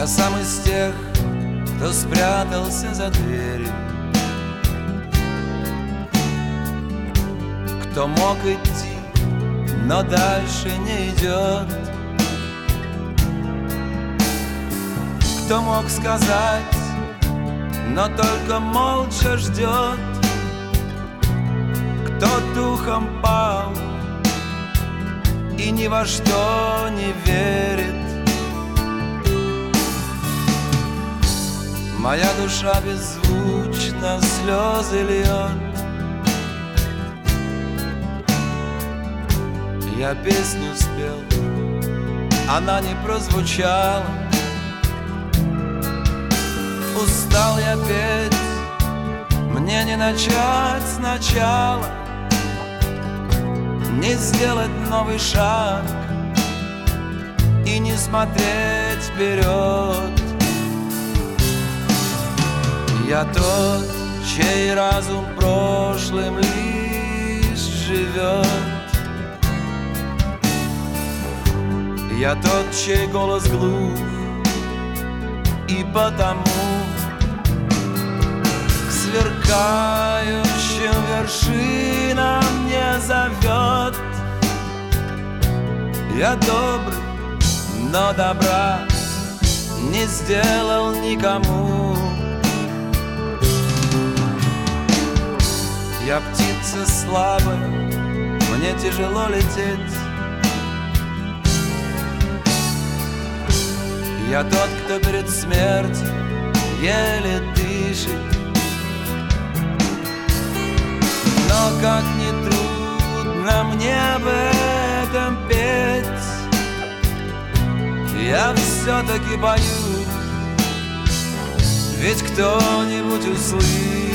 Я сам из тех, кто спрятался за дверью, кто мог идти, но дальше не идет, кто мог сказать, но только молча ждет, кто духом пал и ни во что не верит. Моя душа беззвучно слезы льет. Я песню спел, она не прозвучала. Устал я петь, мне не начать сначала, не сделать новый шаг и не смотреть вперед. Я тот, чей разум прошлым лишь живет. Я тот, чей голос глух, и потому к сверкающим вершинам не зовет. Я добрый, но добра не сделал никому. Я птица слабая, мне тяжело лететь. Я тот, кто перед смертью еле дышит. Но как ни трудно мне об этом петь, я все-таки боюсь, ведь кто-нибудь услышит.